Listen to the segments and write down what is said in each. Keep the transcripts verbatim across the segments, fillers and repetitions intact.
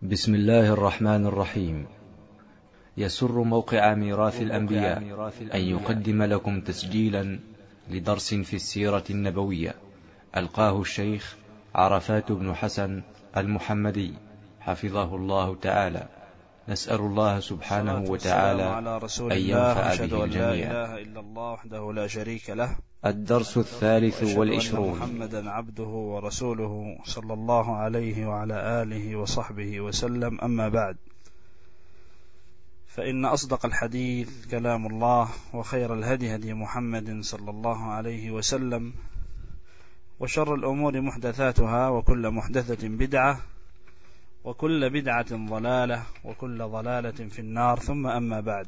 بسم الله الرحمن الرحيم. يسر موقع ميراث الأنبياء أن يقدم لكم تسجيلا لدرس في السيرة النبوية ألقاه الشيخ عرفات بن حسن المحمدي حفظه الله تعالى. نسأل الله سبحانه وتعالى أن ينفع به الجميع. لا إله إلا الله وحده لا شريك له. الدرس الثالث والعشرون. محمدا عبده ورسوله صلى الله عليه وعلى آله وصحبه وسلم، أما بعد، فإن أصدق الحديث كلام الله، وخير الهدي هدي محمد صلى الله عليه وسلم، وشر الأمور محدثاتها، وكل محدثة بدعة، وكل بدعة ضلالة، وكل ضلالة في النار. ثم أما بعد،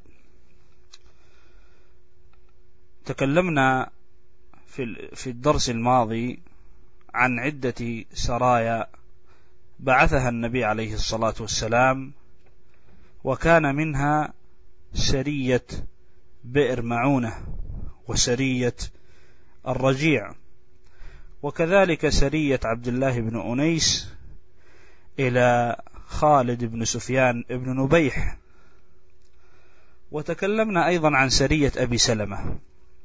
تكلمنا في الدرس الماضي عن عدة سرايا بعثها النبي عليه الصلاة والسلام، وكان منها سرية بئر معونة، وسرية الرجيع، وكذلك سرية عبد الله بن أنيس إلى خالد بن سفيان بن نبيح. وتكلمنا أيضا عن سرية أبي سلمة.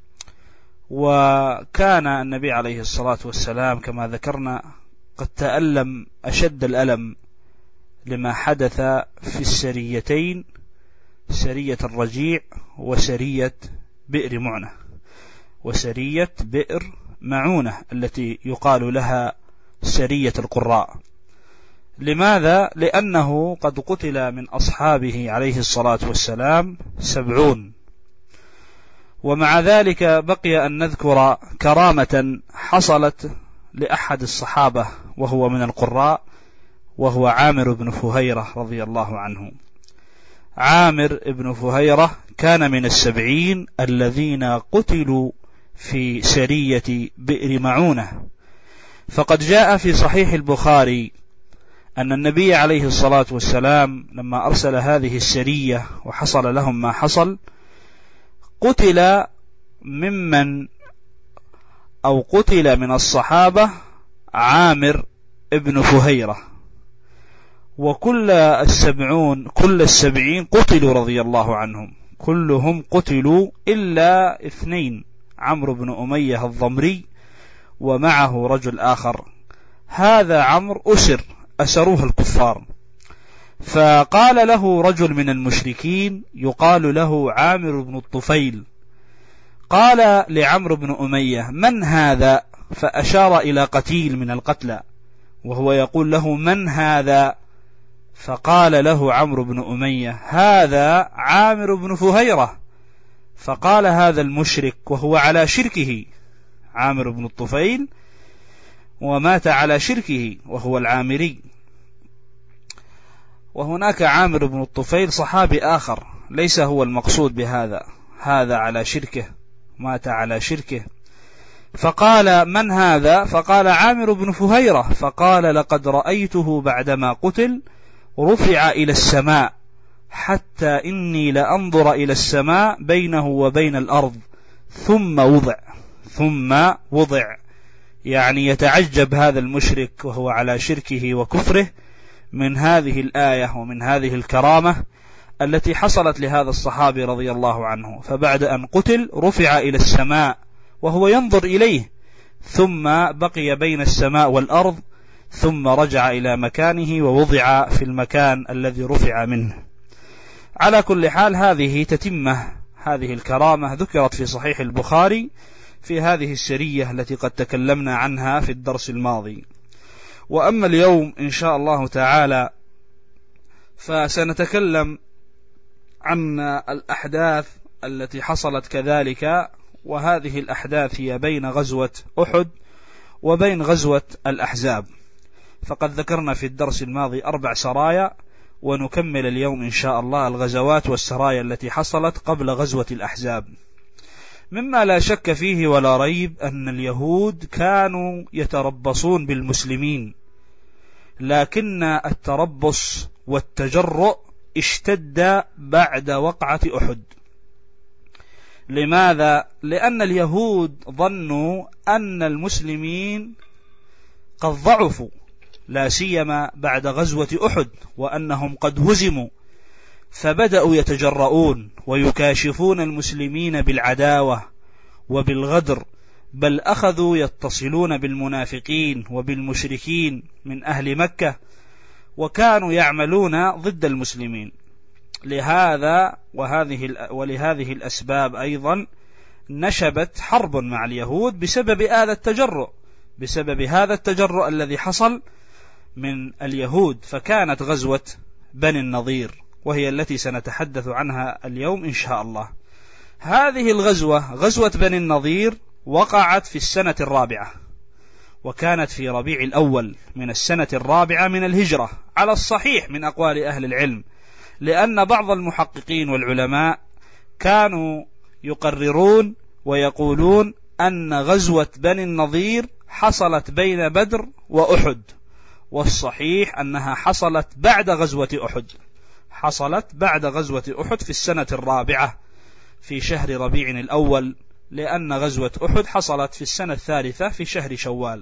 وكان النبي عليه الصلاة والسلام كما ذكرنا قد تألم أشد الألم لما حدث في السريتين، سرية الرجيع وسرية بئر معونة وسرية بئر معونة التي يقال لها سرية القراء. لماذا؟ لأنه قد قتل من أصحابه عليه الصلاة والسلام سبعون. ومع ذلك بقي أن نذكر كرامة حصلت لأحد الصحابة وهو من القراء، وهو عامر بن فهيرة رضي الله عنه. عامر بن فهيرة كان من السبعين الذين قتلوا في سرية بئر معونة. فقد جاء في صحيح البخاري أن النبي عليه الصلاة والسلام لما أرسل هذه السرية وحصل لهم ما حصل، قتل ممن أو قتل من الصحابة عامر ابن فهيرة، وكل السبعون كل السبعين قتلوا رضي الله عنهم، كلهم قتلوا إلا اثنين، عمرو بن أمية الضمري ومعه رجل آخر. هذا عمرو أسر أسروه الكفار، فقال له رجل من المشركين يقال له عامر بن الطفيل، قال لعمرو بن أمية: من هذا؟ فأشار إلى قتيل من القتلى، وهو يقول له: من هذا؟ فقال له عمرو بن أمية: هذا عامر بن فهيرة. فقال هذا المشرك وهو على شركه، عامر بن الطفيل ومات على شركه وهو العامري. وهناك عامر بن الطفيل صحابي آخر ليس هو المقصود بهذا، هذا على شركه، مات على شركه. فقال: من هذا؟ فقال: عامر بن فهيرة. فقال: لقد رأيته بعدما قتل رفع إلى السماء، حتى إني لأنظر إلى السماء بينه وبين الأرض، ثم وضع ثم وضع يعني يتعجب هذا المشرك وهو على شركه وكفره من هذه الآية ومن هذه الكرامة التي حصلت لهذا الصحابي رضي الله عنه. فبعد أن قتل رفع إلى السماء وهو ينظر إليه، ثم بقي بين السماء والأرض، ثم رجع إلى مكانه ووضع في المكان الذي رفع منه. على كل حال، هذه تتمة هذه الكرامة ذكرت في صحيح البخاري في هذه السرية التي قد تكلمنا عنها في الدرس الماضي. وأما اليوم إن شاء الله تعالى فسنتكلم عن الأحداث التي حصلت كذلك، وهذه الأحداث هي بين غزوة أحد وبين غزوة الأحزاب. فقد ذكرنا في الدرس الماضي أربع سرايا، ونكمل اليوم إن شاء الله الغزوات والسرايا التي حصلت قبل غزوة الأحزاب. مما لا شك فيه ولا ريب أن اليهود كانوا يتربصون بالمسلمين، لكن التربص والتجرؤ اشتد بعد وقعة أحد. لماذا؟ لأن اليهود ظنوا أن المسلمين قد ضعفوا لا سيما بعد غزوة أحد وأنهم قد هزموا، فبدأوا يتجرؤون ويكاشفون المسلمين بالعداوة وبالغدر، بل أخذوا يتصلون بالمنافقين وبالمشركين من أهل مكة، وكانوا يعملون ضد المسلمين. لهذا وهذه ولهذه الأسباب أيضا نشبت حرب مع اليهود بسبب هذا التجرؤ بسبب هذا التجرؤ الذي حصل من اليهود. فكانت غزوة بني النضير، وهي التي سنتحدث عنها اليوم إن شاء الله. هذه الغزوة غزوة بني النضير وقعت في السنة الرابعة، وكانت في ربيع الأول من السنة الرابعة من الهجرة على الصحيح من أقوال أهل العلم، لأن بعض المحققين والعلماء كانوا يقررون ويقولون أن غزوة بني النضير حصلت بين بدر وأحد، والصحيح أنها حصلت بعد غزوة أحد حصلت بعد غزوة أحد في السنة الرابعة في شهر ربيع الأول، لأن غزوة أحد حصلت في السنة الثالثة في شهر شوال.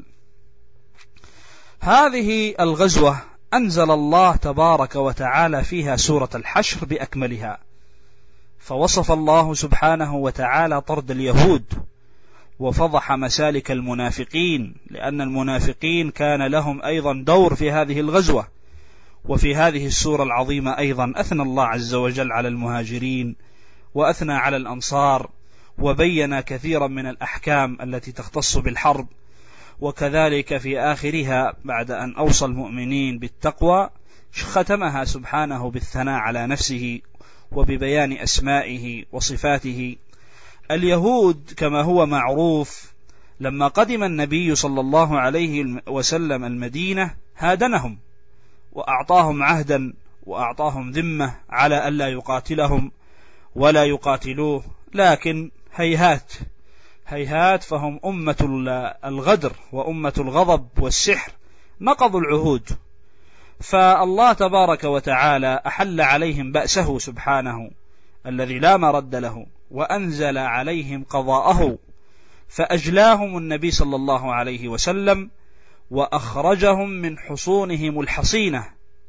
هذه الغزوة أنزل الله تبارك وتعالى فيها سورة الحشر بأكملها، فوصف الله سبحانه وتعالى طرد اليهود وفضح مسالك المنافقين، لأن المنافقين كان لهم أيضا دور في هذه الغزوة. وفي هذه السورة العظيمة أيضا أثنى الله عز وجل على المهاجرين وأثنى على الأنصار، وبين كثيرا من الأحكام التي تختص بالحرب. وكذلك في آخرها بعد أن أوصى المؤمنين بالتقوى ختمها سبحانه بالثناء على نفسه وببيان أسمائه وصفاته. اليهود كما هو معروف لما قدم النبي صلى الله عليه وسلم المدينة هادنهم وأعطاهم عهدا وأعطاهم ذمة على ألا يقاتلهم ولا يقاتلوه، لكن هيهات هيهات فهم أمة الغدر وأمة الغضب والسحر، نقضوا العهود. فالله تبارك وتعالى أحل عليهم بأسه سبحانه الذي لا مرد له، وأنزل عليهم قضاءه، فأجلاهم النبي صلى الله عليه وسلم وأخرجهم من حصونهم الحصينة.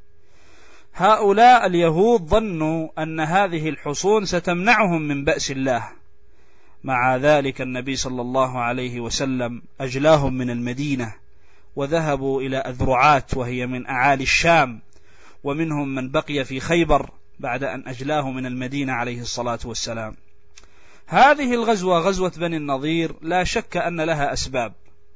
هؤلاء اليهود ظنوا أن هذه الحصون ستمنعهم من بأس الله، مع ذلك النبي صلى الله عليه وسلم أجلاهم من المدينة وذهبوا إلى أذرعات وهي من أعالي الشام، ومنهم من بقي في خيبر بعد أن أجلاه من المدينة عليه الصلاة والسلام. هذه الغزوة غزوة بني النضير لا شك أن لها أسباب،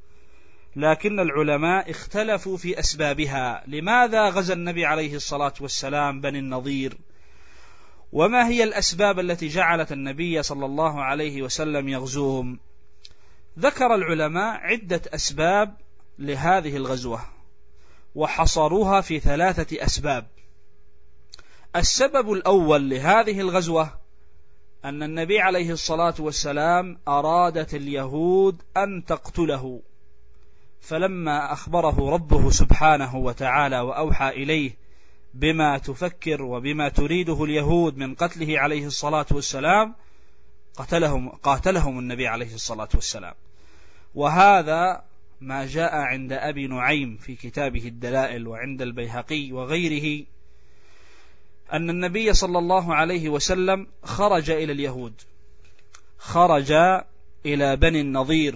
لكن العلماء اختلفوا في أسبابها. لماذا غزا النبي عليه الصلاة والسلام بني النضير؟ وما هي الأسباب التي جعلت النبي صلى الله عليه وسلم يغزوهم؟ ذكر العلماء عدة أسباب لهذه الغزوة وحصروها في ثلاثة أسباب. السبب الأول لهذه الغزوة أن النبي عليه الصلاة والسلام أرادت اليهود أن تقتله، فلما أخبره ربه سبحانه وتعالى وأوحى إليه بما تفكر وبما تريده اليهود من قتله عليه الصلاة والسلام قتلهم, قاتلهم النبي عليه الصلاة والسلام. وهذا ما جاء عند أبي نعيم في كتابه الدلائل وعند البيهقي وغيره، أن النبي صلى الله عليه وسلم خرج إلى اليهود، خرج إلى بني النضير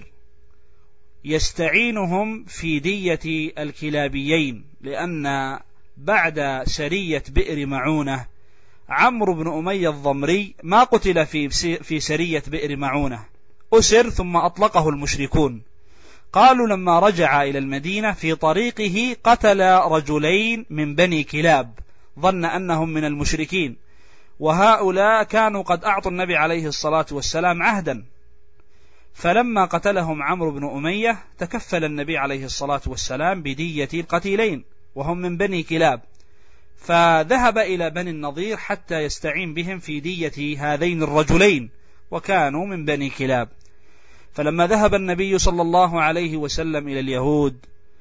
يستعينهم في دية الكلابيين، لأن بعد سرية بئر معونة عمرو بن أمية الضمري ما قتل في في سرية بئر معونة، أسر ثم أطلقه المشركون. قالوا لما رجع إلى المدينة في طريقه قتل رجلين من بني كلاب، ظن أنهم من المشركين، وهؤلاء كانوا قد أعطوا النبي عليه الصلاة والسلام عهدا. فلما قتلهم عمرو بن أمية تكفل النبي عليه الصلاة والسلام بدية القتيلين وهم من بني كلاب، فذهب إلى بني النضير حتى يستعين بهم في دية هذين الرجلين وكانوا من بني كلاب. فلما ذهب النبي صلى الله عليه وسلم إلى اليهود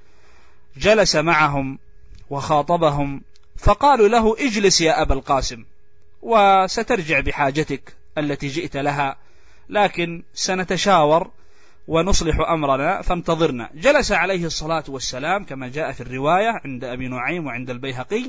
جلس معهم وخاطبهم، فقالوا له اجلس يا أبا القاسم وسترجع بحاجتك التي جئت لها، لكن سنتشاور ونصلح أمرنا فانتظرنا. جلس عليه الصلاة والسلام كما جاء في الرواية عند أبي نعيم وعند البيهقي،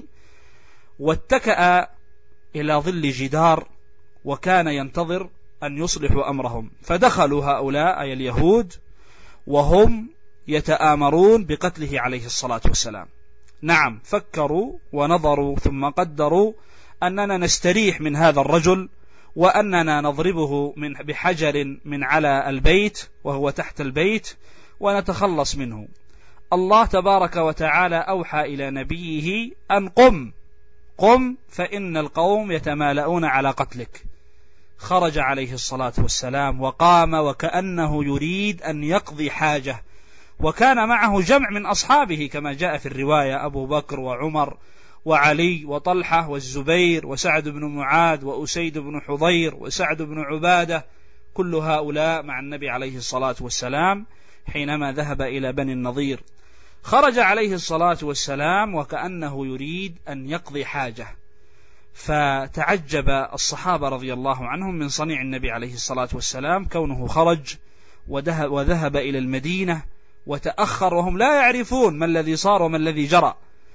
واتكأ إلى ظل جدار، وكان ينتظر أن يصلحوا أمرهم. فدخلوا هؤلاء أي اليهود وهم يتآمرون بقتله عليه الصلاة والسلام. نعم، فكروا ونظروا ثم قدروا أننا نستريح من هذا الرجل، وأننا نضربه من بحجر من على البيت وهو تحت البيت ونتخلص منه. الله تبارك وتعالى أوحى إلى نبيه أن قم قم فإن القوم يتمالؤون على قتلك. خرج عليه الصلاة والسلام وقام وكأنه يريد أن يقضي حاجة، وكان معه جمع من أصحابه كما جاء في الرواية، أبو بكر وعمر وعلي وطلحة والزبير وسعد بن معاذ وأسيد بن حضير وسعد بن عبادة، كل هؤلاء مع النبي عليه الصلاة والسلام حينما ذهب إلى بني النضير. خرج عليه الصلاة والسلام وكأنه يريد أن يقضي حاجة، فتعجب الصحابة رضي الله عنهم من صنيع النبي عليه الصلاة والسلام، كونه خرج وذهب إلى المدينة وتأخر وهم لا يعرفون ما الذي صار وما الذي جرى.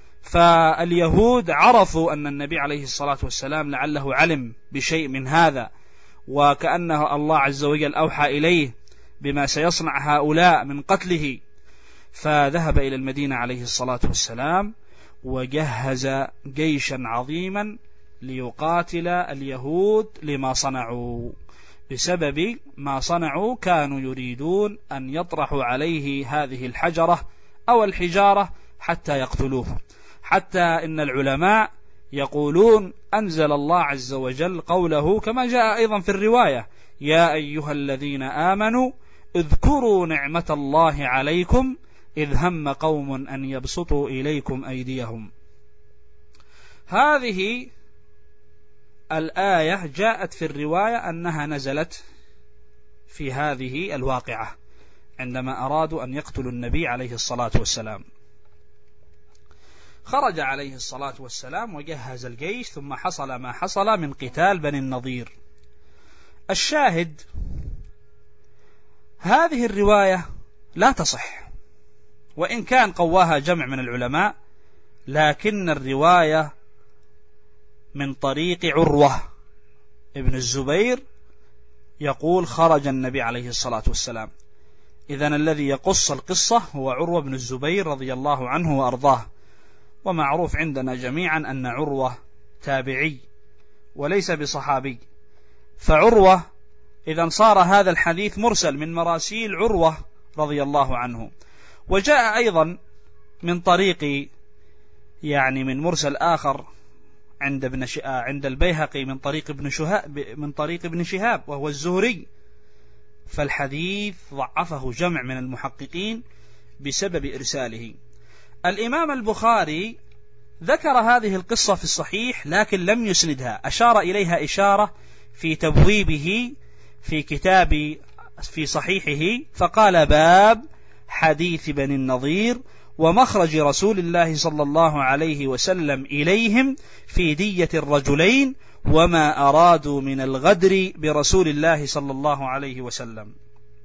فاليهود عرفوا أن النبي عليه الصلاة والسلام لعله علم بشيء من هذا، وكأنه الله عز وجل أوحى إليه بما سيصنع هؤلاء من قتله، فذهب إلى المدينة عليه الصلاة والسلام وجهز جيشا عظيما ليقاتل اليهود لما صنعوا. بسبب ما صنعوا كانوا يريدون أن يطرحوا عليه هذه الحجرة أو الحجارة حتى يقتلوه، حتى إن العلماء يقولون أنزل الله عز وجل قوله كما جاء أيضا في الرواية: يا أيها الذين آمنوا اذكروا نعمة الله عليكم إذ هم قوم أن يبسطوا إليكم أيديهم. هذه الآية جاءت في الرواية أنها نزلت في هذه الواقعة عندما أرادوا أن يقتلوا النبي عليه الصلاة والسلام. خرج عليه الصلاة والسلام وجهز الجيش، ثم حصل ما حصل من قتال بني النضير. الشاهد، هذه الرواية لا تصح، وإن كان قواها جمع من العلماء، لكن الرواية من طريق عروة ابن الزبير يقول خرج النبي عليه الصلاة والسلام. إذن الذي يقص القصة هو عروة بن الزبير رضي الله عنه وأرضاه، ومعروف عندنا جميعا أن عروة تابعي وليس بصحابي، فعروة إذن صار هذا الحديث مرسل من مراسيل عروة رضي الله عنه. وجاء أيضا من طريق يعني من مرسل آخر عند ابن عند البيهقي من طريق ابن شهاب من طريق ابن شهاب وهو الزهري، فالحديث ضعفه جمع من المحققين بسبب إرساله. الإمام البخاري ذكر هذه القصة في الصحيح لكن لم يسندها، أشار إليها إشارة في تبويبه في كتاب في صحيحه، فقال: باب حديث بني النضير ومخرج رسول الله صلى الله عليه وسلم إليهم في دية الرجلين وما أرادوا من الغدر برسول الله صلى الله عليه وسلم.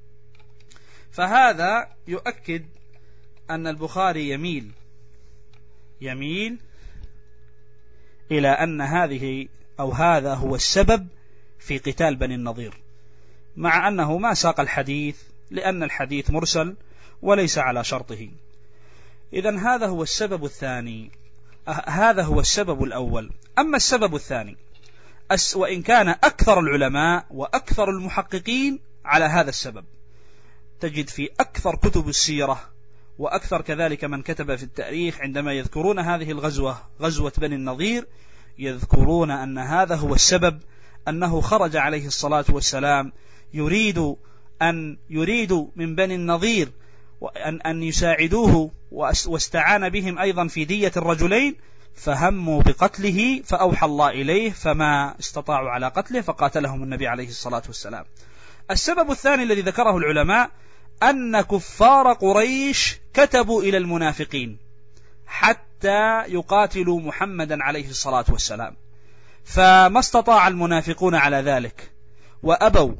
فهذا يؤكد أن البخاري يميل يميل إلى أن هذه أو هذا هو السبب في قتال بني النضير، مع أنه ما ساق الحديث لأن الحديث مرسل وليس على شرطه. إذن هذا هو السبب الثاني، هذا هو السبب الأول. أما السبب الثاني، وإن كان أكثر العلماء وأكثر المحققين على هذا السبب، تجد في أكثر كتب السيرة وأكثر كذلك من كتب في التاريخ عندما يذكرون هذه الغزوة غزوة بني النضير يذكرون أن هذا هو السبب، أنه خرج عليه الصلاة والسلام يريد أن يريد من بني النضير وأن أن يساعدوه، واستعان بهم أيضا في دية الرجلين، فهموا بقتله فأوحى الله إليه فما استطاعوا على قتله فقاتلهم النبي عليه الصلاة والسلام. السبب الثاني الذي ذكره العلماء أن كفار قريش كتبوا إلى المنافقين حتى يقاتلوا محمدا عليه الصلاة والسلام، فما استطاع المنافقون على ذلك وأبوا،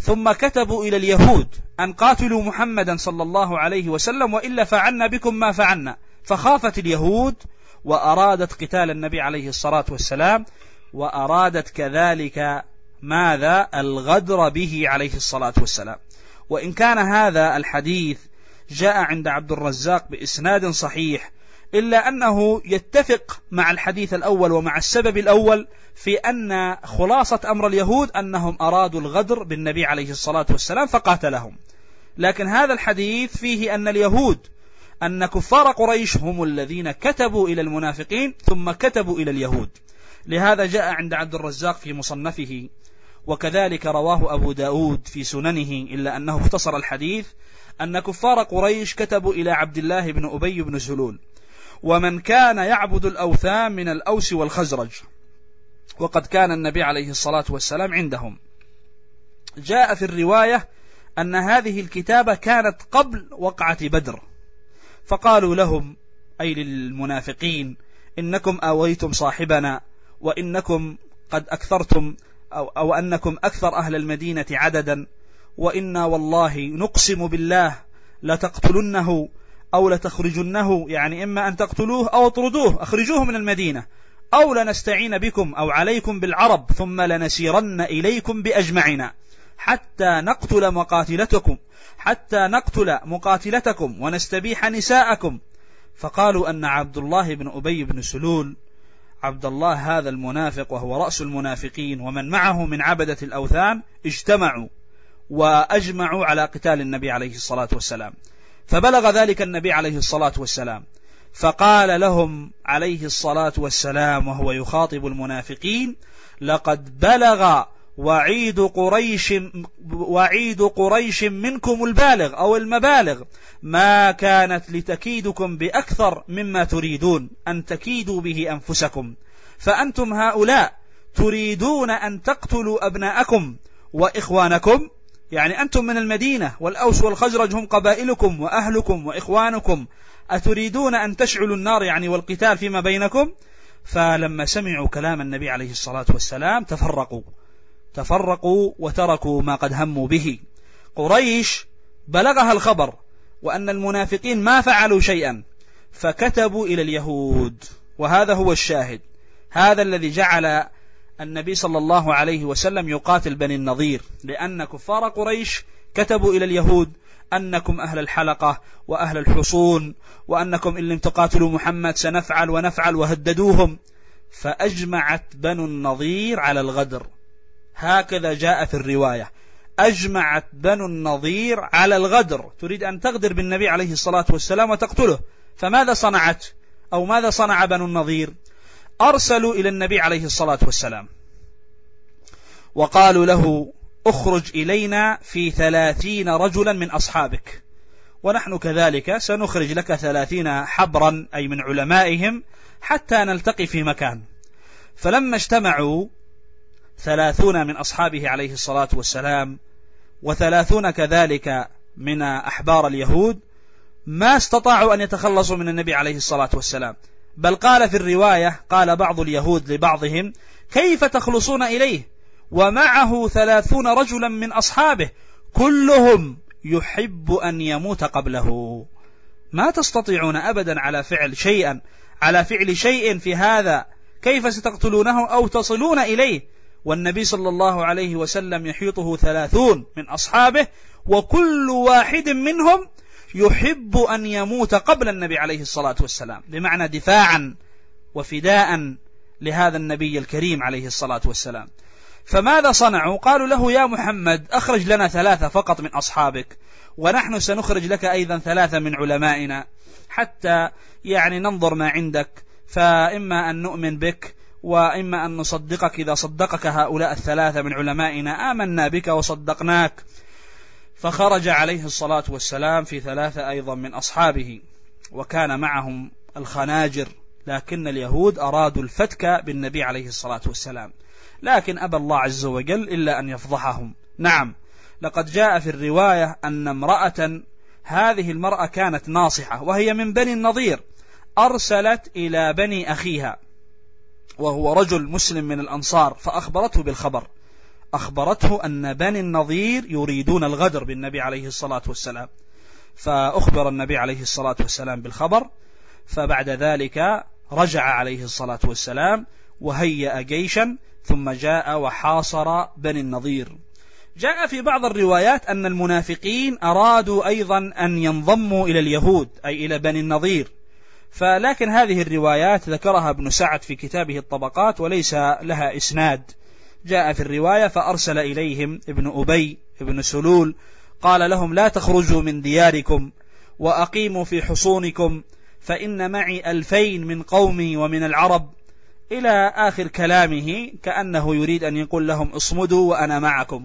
ثم كتبوا إلى اليهود أن قاتلوا محمدا صلى الله عليه وسلم وإلا فعلنا بكم ما فعلنا، فخافت اليهود وأرادت قتال النبي عليه الصلاة والسلام، وأرادت كذلك ماذا؟ الغدر به عليه الصلاة والسلام. وإن كان هذا الحديث جاء عند عبد الرزاق بإسناد صحيح، إلا أنه يتفق مع الحديث الأول ومع السبب الأول في أن خلاصة أمر اليهود أنهم أرادوا الغدر بالنبي عليه الصلاة والسلام فقاتلهم. لكن هذا الحديث فيه أن اليهود أن كفار قريش هم الذين كتبوا إلى المنافقين ثم كتبوا إلى اليهود. لهذا جاء عند عبد الرزاق في مصنفه، وكذلك رواه أبو داود في سننه، إلا أنه اختصر الحديث، أن كفار قريش كتبوا إلى عبد الله بن أبي بن سلول ومن كان يعبد الأوثان من الأوس والخزرج، وقد كان النبي عليه الصلاة والسلام عندهم. جاء في الرواية أن هذه الكتابة كانت قبل وقعة بدر، فقالوا لهم أي للمنافقين: إنكم آويتم صاحبنا، وإنكم قد أكثرتم أو, أو أنكم أكثر أهل المدينة عددا، وإنا والله نقسم بالله لتقتلنه أو لتخرجنه، يعني إما أن تقتلوه أو اطردوه، أخرجوه من المدينة، أو لنستعين بكم أو عليكم بالعرب، ثم لنسيرن إليكم بأجمعنا حتى نقتل مقاتلتكم حتى نقتل مقاتلتكم ونستبيح نساءكم. فقالوا أن عبد الله بن أبي بن سلول، عبد الله هذا المنافق وهو رأس المنافقين ومن معه من عبدة الأوثان، اجتمعوا وأجمعوا على قتال النبي عليه الصلاة والسلام. فبلغ ذلك النبي عليه الصلاة والسلام، فقال لهم عليه الصلاة والسلام وهو يخاطب المنافقين: لقد بلغ وعيد قريش وعيد قريش منكم البالغ أو المبالغ، ما كانت لتكيدكم بأكثر مما تريدون أن تكيدوا به أنفسكم، فأنتم هؤلاء تريدون أن تقتلوا أبناءكم وإخوانكم، يعني أنتم من المدينة والأوس والخزرج هم قبائلكم وأهلكم وإخوانكم، أتريدون أن تشعلوا النار يعني والقتال فيما بينكم؟ فلما سمعوا كلام النبي عليه الصلاة والسلام تفرقوا تفرقوا وتركوا ما قد هموا به. قريش بلغها الخبر وأن المنافقين ما فعلوا شيئا، فكتبوا إلى اليهود، وهذا هو الشاهد، هذا الذي جعل النبي صلى الله عليه وسلم يقاتل بني النضير، لأن كفار قريش كتبوا إلى اليهود أنكم أهل الحلقة وأهل الحصون، وأنكم إن لم تقاتلوا محمد سنفعل ونفعل، وهددوهم، فأجمعت بنو النضير على الغدر. هكذا جاء في الرواية: أجمعت بنو النضير على الغدر، تريد أن تغدر بالنبي عليه الصلاة والسلام وتقتله. فماذا صنعت أو ماذا صنع بنو النضير؟ أرسلوا إلى النبي عليه الصلاة والسلام وقالوا له: اخرج إلينا في ثلاثين رجلا من أصحابك، ونحن كذلك سنخرج لك ثلاثين حبرا أي من علمائهم حتى نلتقي في مكان. فلما اجتمعوا ثلاثون من أصحابه عليه الصلاة والسلام وثلاثون كذلك من أحبار اليهود، ما استطاعوا أن يتخلصوا من النبي عليه الصلاة والسلام، بل قال في الرواية، قال بعض اليهود لبعضهم: كيف تخلصون إليه ومعه ثلاثون رجلا من أصحابه كلهم يحب أن يموت قبله؟ ما تستطيعون أبدا على فعل شيئا على فعل شيء في هذا، كيف ستقتلونه أو تصلون إليه؟ والنبي صلى الله عليه وسلم يحيطه ثلاثون من أصحابه، وكل واحد منهم يحب أن يموت قبل النبي عليه الصلاة والسلام، بمعنى دفاعا وفداء لهذا النبي الكريم عليه الصلاة والسلام. فماذا صنعوا؟ قالوا له: يا محمد أخرج لنا ثلاثة فقط من أصحابك، ونحن سنخرج لك أيضا ثلاثة من علمائنا، حتى يعني ننظر ما عندك، فإما أن نؤمن بك وإما أن نصدقك. إذا صدقك هؤلاء الثلاثة من علمائنا آمنا بك وصدقناك. فخرج عليه الصلاة والسلام في ثلاثة أيضا من أصحابه، وكان معهم الخناجر، لكن اليهود أرادوا الفتك بالنبي عليه الصلاة والسلام، لكن أبى الله عز وجل إلا أن يفضحهم. نعم، لقد جاء في الرواية أن امرأة، هذه المرأة كانت ناصحة وهي من بني النضير، أرسلت إلى بني أخيها وهو رجل مسلم من الأنصار، فأخبرته بالخبر، أخبرته أن بني النضير يريدون الغدر بالنبي عليه الصلاة والسلام، فأخبر النبي عليه الصلاة والسلام بالخبر، فبعد ذلك رجع عليه الصلاة والسلام وهيأ جيشا ثم جاء وحاصر بني النضير. جاء في بعض الروايات أن المنافقين أرادوا أيضا أن ينضموا إلى اليهود أي إلى بني النضير، فلكن هذه الروايات ذكرها ابن سعد في كتابه الطبقات وليس لها إسناد. جاء في الرواية فأرسل إليهم ابن أبي ابن سلول قال لهم لا تخرجوا من دياركم وأقيموا في حصونكم فإن معي ألفين من قومي ومن العرب إلى آخر كلامه، كأنه يريد أن يقول لهم اصمدوا وأنا معكم.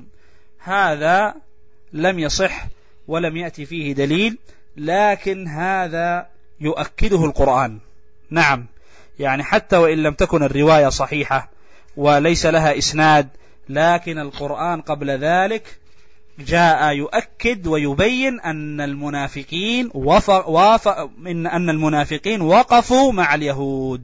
هذا لم يصح ولم يأتي فيه دليل، لكن هذا يؤكده القرآن. نعم، يعني حتى وإن لم تكن الرواية صحيحة وليس لها إسناد، لكن القرآن قبل ذلك جاء يؤكد ويبين أن المنافقين وف... وف... إن أن المنافقين وقفوا مع اليهود.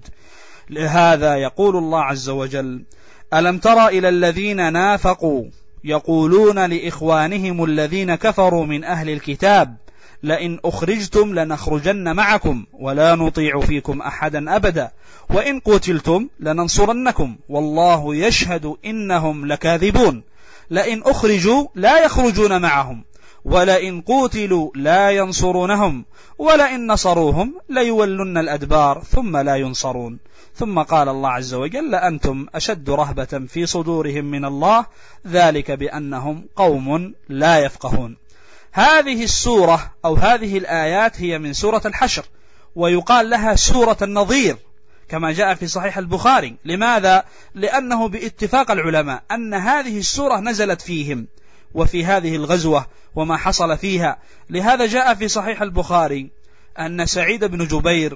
لهذا يقول الله عز وجل: ألم تر إلى الذين نافقوا يقولون لإخوانهم الذين كفروا من أهل الكتاب لئن أخرجتم لنخرجن معكم ولا نطيع فيكم أحدا أبدا وإن قتلتم لننصرنكم والله يشهد إنهم لكاذبون لئن أخرجوا لا يخرجون معهم ولئن قتلوا لا ينصرونهم ولئن نصروهم ليولن الأدبار ثم لا ينصرون. ثم قال الله عز وجل: لأنتم أشد رهبة في صدورهم من الله ذلك بأنهم قوم لا يفقهون. هذه السورة أو هذه الآيات هي من سورة الحشر، ويقال لها سورة النظير كما جاء في صحيح البخاري. لماذا؟ لأنه باتفاق العلماء أن هذه السورة نزلت فيهم وفي هذه الغزوة وما حصل فيها. لهذا جاء في صحيح البخاري أن سعيد بن جبير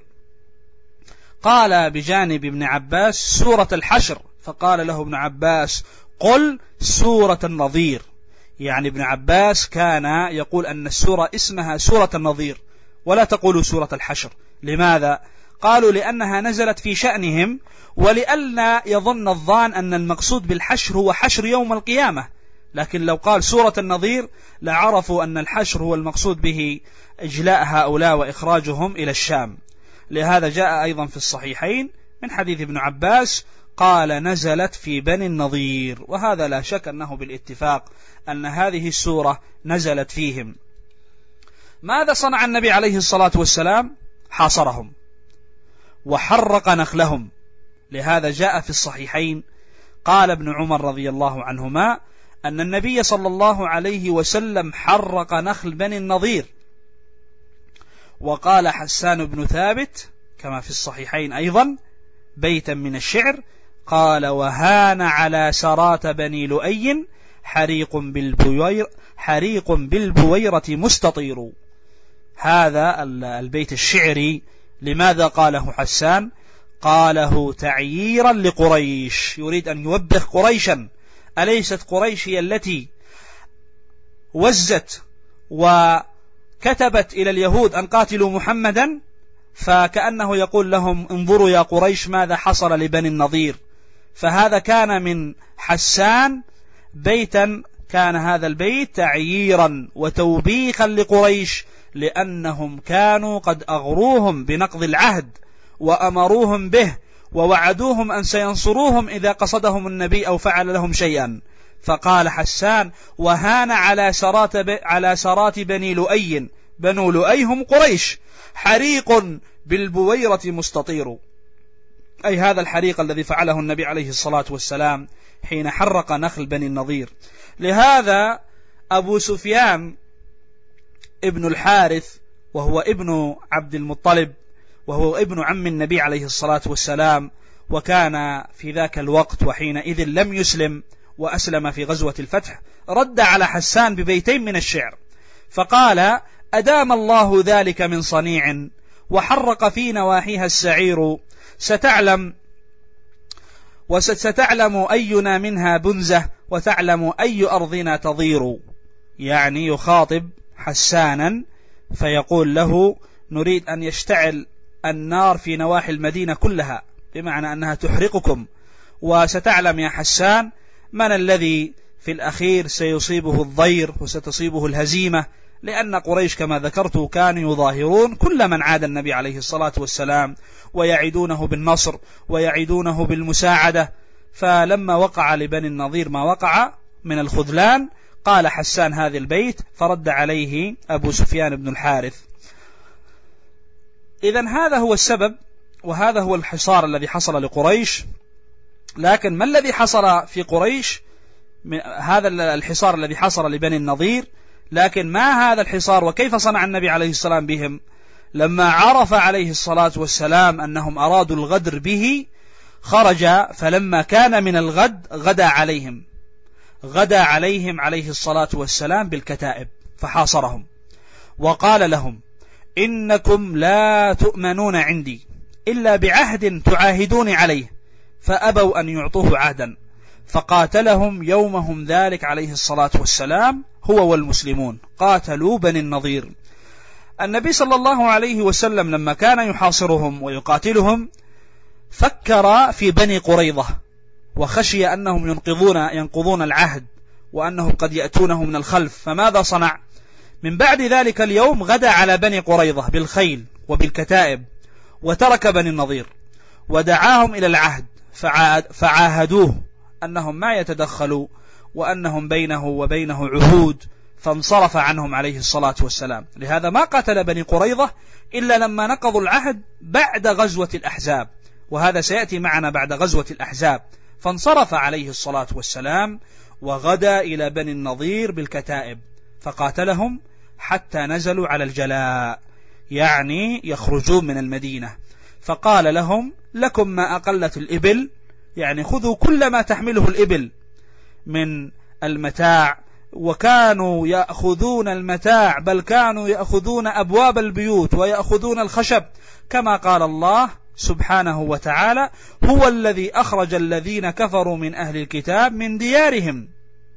قال بجانب ابن عباس سورة الحشر، فقال له ابن عباس: قل سورة النظير. يعني ابن عباس كان يقول أن السورة اسمها سورة النظير ولا تقولوا سورة الحشر. لماذا؟ قالوا لأنها نزلت في شأنهم، ولئلا يظن الظان أن المقصود بالحشر هو حشر يوم القيامة، لكن لو قال سورة النظير لعرفوا أن الحشر هو المقصود به إجلاء هؤلاء وإخراجهم إلى الشام. لهذا جاء أيضا في الصحيحين من حديث ابن عباس قال: نزلت في بني النضير. وهذا لا شك أنه بالاتفاق أن هذه السورة نزلت فيهم. ماذا صنع النبي عليه الصلاة والسلام؟ حاصرهم وحرق نخلهم. لهذا جاء في الصحيحين قال ابن عمر رضي الله عنهما أن النبي صلى الله عليه وسلم حرق نخل بني النضير. وقال حسان بن ثابت كما في الصحيحين أيضا بيتا من الشعر قال: وهان على سرات بني لؤي حريق بالبوير حريق بالبويرة مستطير. هذا البيت الشعري لماذا قاله حسان؟ قاله تعييرا لقريش، يريد أن يوبخ قريشا. أليست قريش هي التي وزت وكتبت إلى اليهود أن قاتلوا محمدا؟ فكأنه يقول لهم: انظروا يا قريش ماذا حصل لبني النضير. فهذا كان من حسان بيتا، كان هذا البيت تعييرا وتوبيخا لقريش، لأنهم كانوا قد أغروهم بنقض العهد وأمروهم به ووعدوهم أن سينصروهم إذا قصدهم النبي أو فعل لهم شيئا. فقال حسان: وهان على سرات, على سرات بني لؤي، بنو لؤي هم قريش، حريق بالبويرة مستطير، أي هذا الحريق الذي فعله النبي عليه الصلاة والسلام حين حرق نخل بني النضير. لهذا أبو سفيان ابن الحارث وهو ابن عبد المطلب وهو ابن عم النبي عليه الصلاة والسلام، وكان في ذاك الوقت وحينئذ لم يسلم وأسلم في غزوة الفتح، رد على حسان ببيتين من الشعر فقال: أدام الله ذلك من صنيع وحرق في نواحيها السعير، ستعلم وستعلم أينا منها بنزة وتعلم أي أرضنا تضير. يعني يخاطب حسانا فيقول له: نريد أن يشتعل النار في نواحي المدينة كلها، بمعنى أنها تحرقكم، وستعلم يا حسان من الذي في الأخير سيصيبه الضير وستصيبه الهزيمة، لأن قريش كما ذكرت كانوا يظاهرون كل من عاد النبي عليه الصلاة والسلام ويعيدونه بالنصر ويعيدونه بالمساعدة. فلما وقع لبني النضير ما وقع من الخذلان قال حسان هذا البيت فرد عليه أبو سفيان بن الحارث. إذن هذا هو السبب وهذا هو الحصار الذي حصل لقريش. لكن ما الذي حصل في قريش؟ هذا الحصار الذي حصل لبني النضير، لكن ما هذا الحصار وكيف صنع النبي عليه السلام بهم؟ لما عرف عليه الصلاة والسلام أنهم أرادوا الغدر به خرج، فلما كان من الغد غدا عليهم غدا عليهم عليه الصلاة والسلام بالكتائب فحاصرهم وقال لهم إنكم لا تؤمنون عندي إلا بعهد تعاهدون عليه، فأبوا أن يعطوه عهدا، فقاتلهم يومهم ذلك عليه الصلاة والسلام هو والمسلمون، قاتلوا بني النضير. النبي صلى الله عليه وسلم لما كان يحاصرهم ويقاتلهم فكر في بني قريظة وخشي أنهم ينقضون ينقضون العهد وأنهم قد يأتونه من الخلف، فماذا صنع؟ من بعد ذلك اليوم غدا على بني قريظة بالخيل وبالكتائب وترك بني النضير ودعاهم إلى العهد فعاهدوه أنهم ما يتدخلوا وأنهم بينه وبينه عهود، فانصرف عنهم عليه الصلاة والسلام. لهذا ما قاتل بني قريظة إلا لما نقضوا العهد بعد غزوة الأحزاب، وهذا سيأتي معنا بعد غزوة الأحزاب. فانصرف عليه الصلاة والسلام وغدا إلى بني النضير بالكتائب فقاتلهم حتى نزلوا على الجلاء، يعني يخرجون من المدينة، فقال لهم لكم ما أقلت الإبل، يعني خذوا كل ما تحمله الإبل من المتاع. وكانوا يأخذون المتاع، بل كانوا يأخذون أبواب البيوت ويأخذون الخشب، كما قال الله سبحانه وتعالى هو الذي أخرج الذين كفروا من أهل الكتاب من ديارهم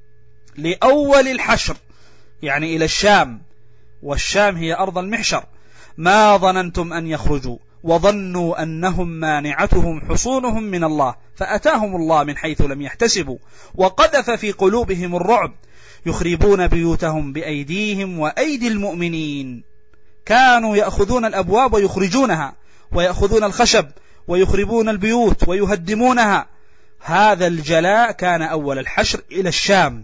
لأول الحشر، يعني إلى الشام، والشام هي أرض المحشر، ما ظننتم أن يخرجوا وظنوا أنهم مانعتهم حصونهم من الله فأتاهم الله من حيث لم يحتسبوا وقذف في قلوبهم الرعب يخربون بيوتهم بأيديهم وأيدي المؤمنين. كانوا يأخذون الأبواب ويخرجونها ويأخذون الخشب ويخربون البيوت ويهدمونها. هذا الجلاء كان أول الحشر إلى الشام،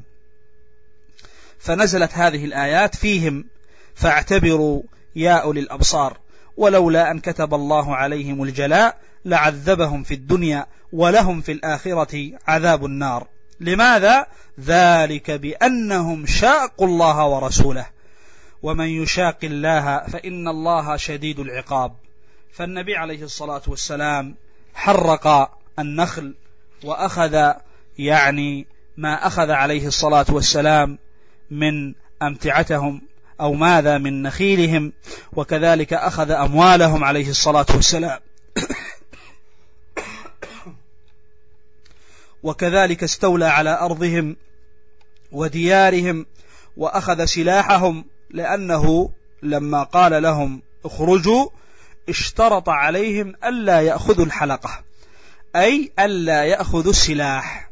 فنزلت هذه الآيات فيهم فاعتبروا يا أولي الأبصار، ولولا أن كتب الله عليهم الجلاء لعذبهم في الدنيا ولهم في الآخرة عذاب النار. لماذا؟ ذلك بأنهم شاقوا الله ورسوله، ومن يشاق الله فإن الله شديد العقاب. فالنبي عليه الصلاة والسلام حرق النخل وأخذ يعني ما أخذ عليه الصلاة والسلام من أمتعتهم أو ماذا من نخيلهم، وكذلك أخذ أموالهم عليه الصلاة والسلام وكذلك استولى على أرضهم وديارهم وأخذ سلاحهم، لأنه لما قال لهم اخرجوا اشترط عليهم ألا يأخذوا الحلقة، أي ألا يأخذوا السلاح.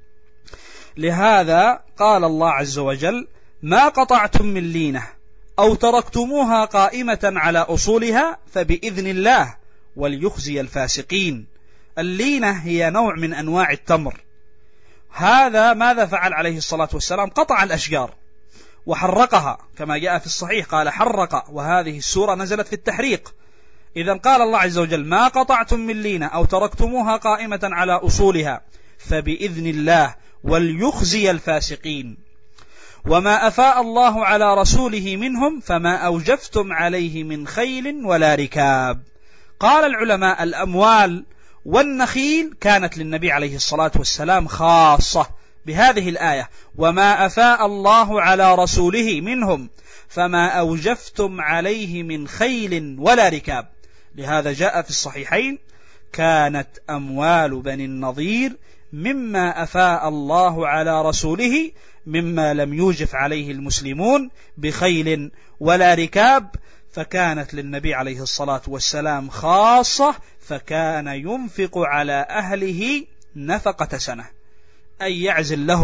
لهذا قال الله عز وجل ما قطعتم من لينة أو تركتموها قائمة على أصولها فبإذن الله وليخزي الفاسقين. اللينة هي نوع من أنواع التمر. هذا ماذا فعل عليه الصلاة والسلام؟ قطع الأشجار وحرقها كما جاء في الصحيح، قال حرق، وهذه السورة نزلت في التحريق. إذن قال الله عز وجل ما قطعتم من لينة أو تركتموها قائمة على أصولها فبإذن الله وليخزي الفاسقين. وما أفاء الله على رسوله منهم فما أوجفتم عليه من خيل ولا ركاب. قال العلماء الأموال والنخيل كانت للنبي عليه الصلاة والسلام خاصة بهذه الآية، وما أفاء الله على رسوله منهم فما أوجفتم عليه من خيل ولا ركاب. لهذا جاء في الصحيحين كانت أموال بني النضير مما أفاء الله على رسوله مما لم يوجف عليه المسلمون بخيل ولا ركاب، فكانت للنبي عليه الصلاة والسلام خاصة، فكان ينفق على أهله نفقة سنة، أي يعزل لهم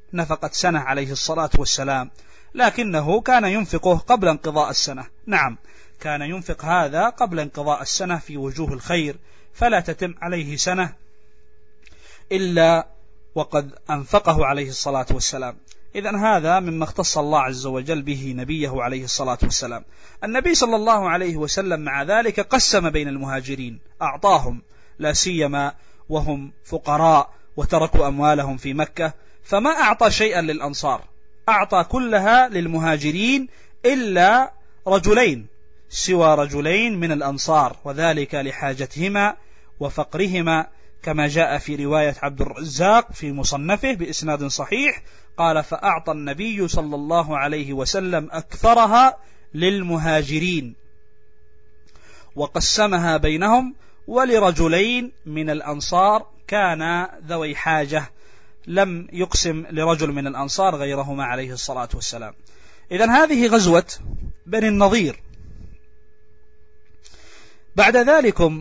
نفقة سنة عليه الصلاة والسلام، لكنه كان ينفقه قبل انقضاء السنة. نعم، كان ينفق هذا قبل انقضاء السنة في وجوه الخير، فلا تتم عليه سنة إلا وقد أنفقه عليه الصلاة والسلام. إذن هذا مما اختص الله عز وجل به نبيه عليه الصلاة والسلام. النبي صلى الله عليه وسلم مع ذلك قسم بين المهاجرين، أعطاهم، لا سيما وهم فقراء وتركوا أموالهم في مكة، فما أعطى شيئا للأنصار، أعطى كلها للمهاجرين إلا رجلين، سوى رجلين من الأنصار، وذلك لحاجتهما وفقرهما، كما جاء في رواية عبد الرزاق في مصنفه بإسناد صحيح، قال: فأعطى النبي صلى الله عليه وسلم أكثرها للمهاجرين وقسمها بينهم، ولرجلين من الأنصار كان ذوي حاجة لم يقسم لرجل من الأنصار غيرهما عليه الصلاة والسلام. إذن هذه غزوة بني النضير. بعد ذلكم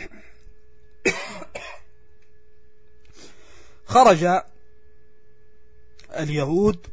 خرج اليهود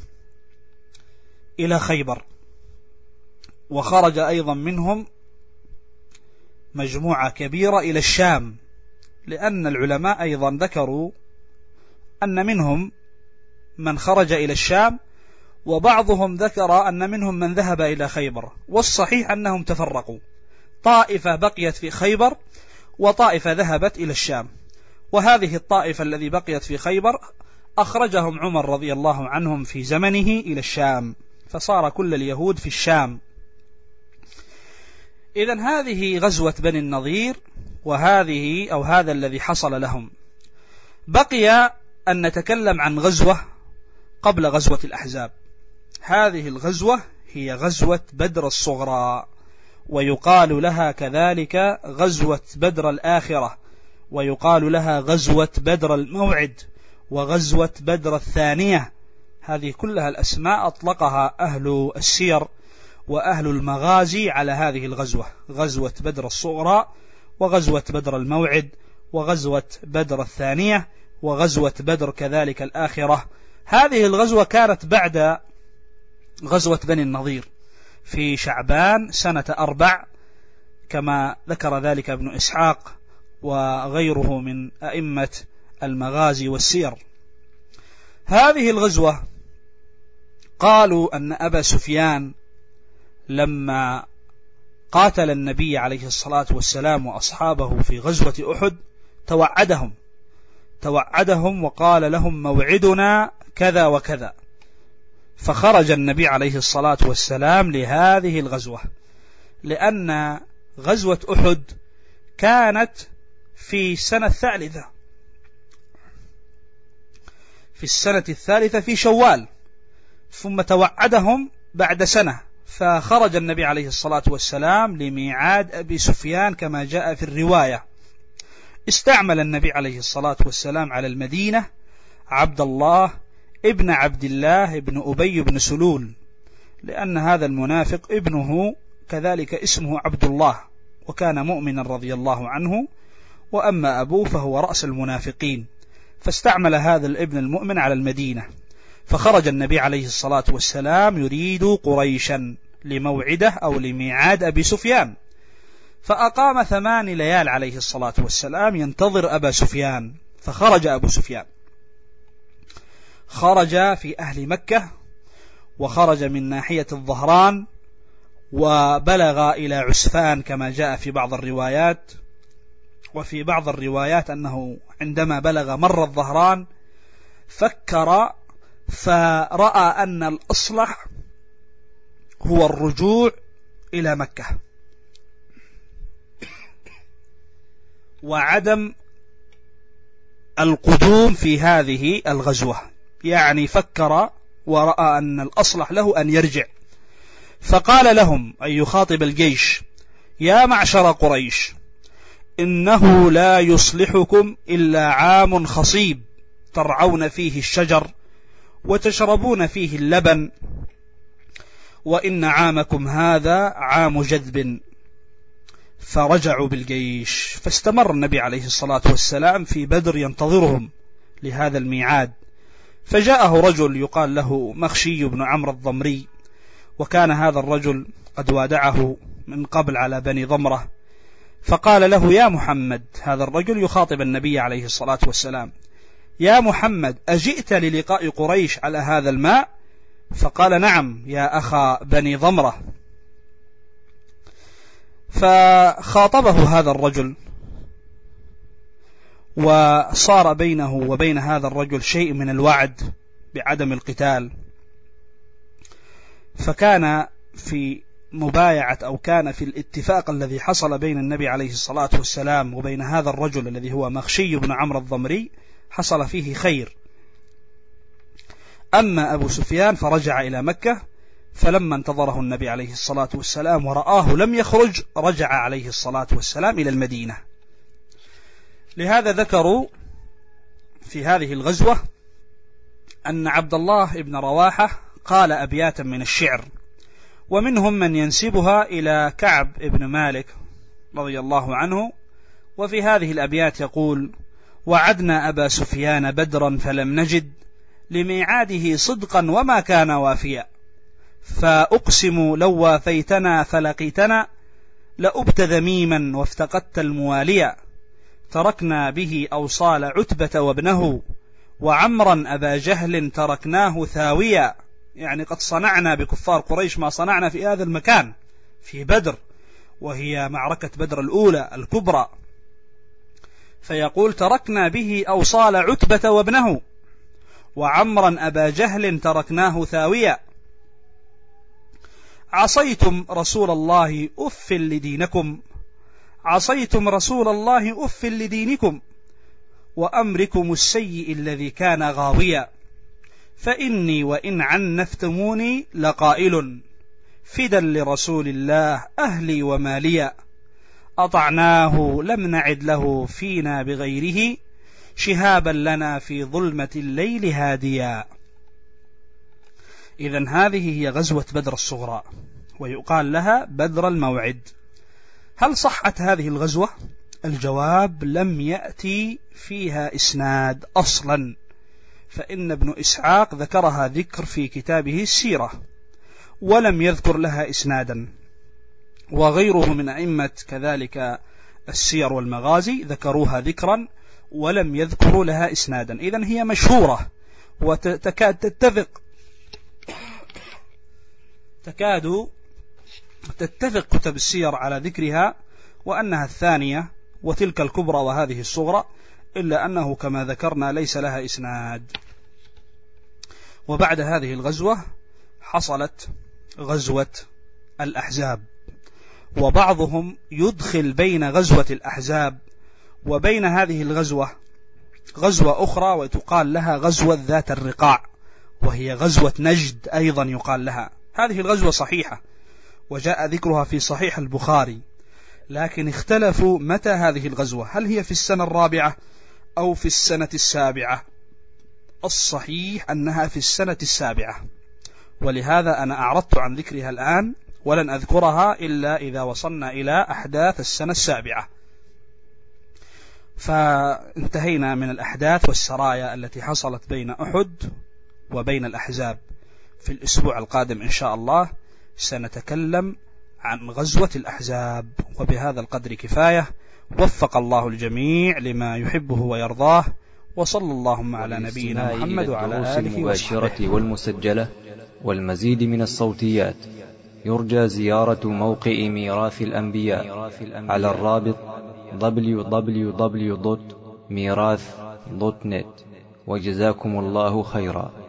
إلى خيبر، وخرج أيضا منهم مجموعة كبيرة إلى الشام، لأن العلماء أيضا ذكروا أن منهم من خرج إلى الشام، وبعضهم ذكر أن منهم من ذهب إلى خيبر، والصحيح أنهم تفرقوا، طائفة بقيت في خيبر وطائفة ذهبت إلى الشام. وهذه الطائفة الذي بقيت في خيبر أخرجهم عمر رضي الله عنهم في زمنه إلى الشام، فصار كل اليهود في الشام. إذن هذه غزوة بني النضير، وهذه أو هذا الذي حصل لهم. بقي أن نتكلم عن غزوة قبل غزوة الأحزاب. هذه الغزوة هي غزوة بدر الصغرى، ويقال لها كذلك غزوة بدر الآخرة، ويقال لها غزوة بدر الموعد، وغزوة بدر الثانية. هذه كلها الأسماء أطلقها أهل السير وأهل المغازي على هذه الغزوة، غزوة بدر الصغرى، وغزوة بدر الموعد، وغزوة بدر الثانية، وغزوة بدر كذلك الآخرة. هذه الغزوة كانت بعد غزوة بني النضير في شعبان سنة أربع، كما ذكر ذلك ابن إسحاق وغيره من أئمة المغازي والسير. هذه الغزوة قالوا أن أبا سفيان لما قاتل النبي عليه الصلاة والسلام وأصحابه في غزوة أحد توعدهم توعدهم وقال لهم: موعدنا كذا وكذا. فخرج النبي عليه الصلاة والسلام لهذه الغزوة، لأن غزوة أحد كانت في السنة الثالثة في السنة الثالثة في شوال، ثم توعدهم بعد سنة، فخرج النبي عليه الصلاة والسلام لميعاد أبي سفيان كما جاء في الرواية. استعمل النبي عليه الصلاة والسلام على المدينة عبد الله ابن عبد الله ابن أبي بن سلول، لأن هذا المنافق ابنه كذلك اسمه عبد الله، وكان مؤمنا رضي الله عنه، وأما أبوه فهو رأس المنافقين، فاستعمل هذا الابن المؤمن على المدينة. فخرج النبي عليه الصلاة والسلام يريد قريشا لموعده أو لميعاد أبي سفيان، فأقام ثمان ليال عليه الصلاة والسلام ينتظر أبا سفيان. فخرج أبو سفيان، خرج في أهل مكة، وخرج من ناحية الظهران، وبلغ إلى عسفان كما جاء في بعض الروايات، وفي بعض الروايات أنه عندما بلغ مر الظهران فكر فرأى أن الأصلح هو الرجوع إلى مكة وعدم القدوم في هذه الغزوة، يعني فكر ورأى أن الأصلح له أن يرجع. فقال لهم أن يخاطب الجيش: يا معشر قريش، إنه لا يصلحكم إلا عام خصيب ترعون فيه الشجر وتشربون فيه اللبن، وإن عامكم هذا عام جذب. فرجعوا بالجيش، فاستمر النبي عليه الصلاة والسلام في بدر ينتظرهم لهذا الميعاد، فجاءه رجل يقال له مخشي بن عمرو الضمري، وكان هذا الرجل قد وادعه من قبل على بني ضمرة، فقال له: يا محمد، هذا الرجل يخاطب النبي عليه الصلاة والسلام: يا محمد، أجئت للقاء قريش على هذا الماء؟ فقال: نعم يا أخا بني ضمرة. فخاطبه هذا الرجل، وصار بينه وبين هذا الرجل شيء من الوعد بعدم القتال، فكان في مبايعة أو كان في الاتفاق الذي حصل بين النبي عليه الصلاة والسلام وبين هذا الرجل الذي هو مخشي بن عمرو الضمري حصل فيه خير. أما أبو سفيان فرجع إلى مكة، فلما انتظره النبي عليه الصلاة والسلام ورآه لم يخرج، رجع عليه الصلاة والسلام إلى المدينة. لهذا ذكروا في هذه الغزوة أن عبد الله بن رواحة قال أبياتا من الشعر، ومنهم من ينسبها إلى كعب بن مالك رضي الله عنه، وفي هذه الأبيات يقول: وعدنا أبا سفيان بدرا فلم نجد لميعاده صدقا وما كان وافيا، فأقسم لو وافيتنا فلقيتنا لأبت ذميما وافتقدت المواليا، تركنا به أوصال عتبة وابنه وعمرا أبا جهل تركناه ثاويا. يعني قد صنعنا بكفار قريش ما صنعنا في هذا المكان في بدر، وهي معركة بدر الأولى الكبرى. فيقول: تركنا به أوصال عتبة وابنه وعمرا أبا جهل تركناه ثاويا، عصيتم رسول الله أف لدينكم، عصيتم رسول الله أف لدينكم وأمركم السيء الذي كان غاويا، فإني وإن عنفتموني لقائل فدا لرسول الله أهلي وماليا، أطعناه لم نعد له فينا بغيره شهابا لنا في ظلمة الليل هاديا. إذن هذه هي غزوة بدر الصغرى، ويقال لها بدر الموعد. هل صحت هذه الغزوة؟ الجواب: لم يأتي فيها إسناد أصلا، فإن ابن إسحاق ذكرها ذكر في كتابه السيرة ولم يذكر لها إسنادا، وغيره من أئمة كذلك السير والمغازي ذكروها ذكرا ولم يذكروا لها إسنادا. إذن هي مشهورة وتكاد تتفق تكاد تتفق كتب السير على ذكرها وأنها الثانية وتلك الكبرى وهذه الصغرى، إلا أنه كما ذكرنا ليس لها إسناد. وبعد هذه الغزوة حصلت غزوة الأحزاب، وبعضهم يدخل بين غزوة الأحزاب وبين هذه الغزوة غزوة أخرى وتقال لها غزوة ذات الرقاع، وهي غزوة نجد أيضا يقال لها. هذه الغزوة صحيحة وجاء ذكرها في صحيح البخاري، لكن اختلفوا متى هذه الغزوة، هل هي في السنة الرابعة أو في السنة السابعة؟ الصحيح أنها في السنة السابعة، ولهذا أنا أعرضت عن ذكرها الآن ولن أذكرها إلا إذا وصلنا إلى أحداث السنة السابعة. فانتهينا من الأحداث والسرايا التي حصلت بين أحد وبين الأحزاب. في الأسبوع القادم إن شاء الله سنتكلم عن غزوة الأحزاب، وبهذا القدر كفاية. وفق الله الجميع لما يحبه ويرضاه، وصلى اللهم على نبينا محمد وعلى آله المباشرة والمسجلة والمزيد من الصوتيات يرجى زيارة موقع ميراث الأنبياء على الرابط دبليو دبليو دبليو دوت ميراث دوت نت. وجزاكم الله خيرا.